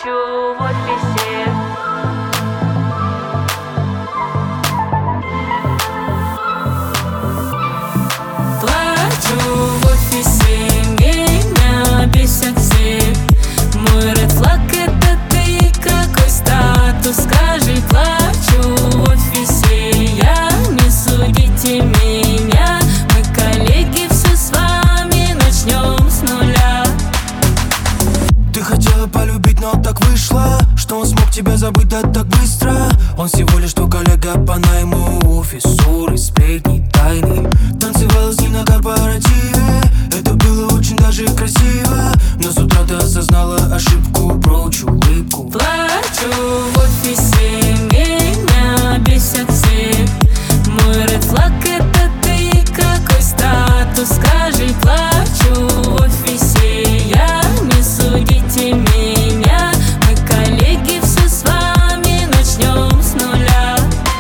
плачу в офисе. Плачу в офисе, меня бесят все. Мой ред флаг — это ты, какой статус, скажи. Плачу в офисе, я, не судите меня. Мы коллеги, все с вами, начнем с нуля. Ты хотела полюбить, но так вышло, что он смог тебя забыть да так быстро. Он всего лишь твой коллега по найму, ссоры, сплетни, тайны. Танцевала с ним на корпоративе, это было очень даже красиво. Но с утра ты осознала ошибку, прочь улыбку. Плачу в офисе, меня бесят все. Мой ред флаг — это ты, какой статус, скажи. Плачу в офисе, я, не судите меня. Мы коллеги, все с вами, начнем с нуля.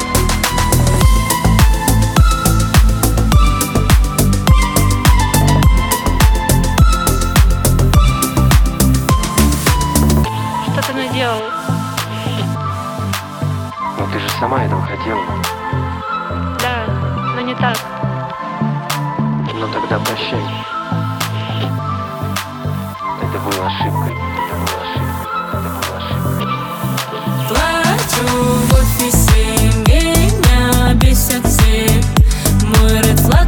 Что ты наделал? Но ты же сама этого хотела. Да, но не так. Но тогда прощай. Это была ошибкой. Это была ошибкой. Это была ошибкой. Плачу в офисе, меня бесят все. Мой ред флаг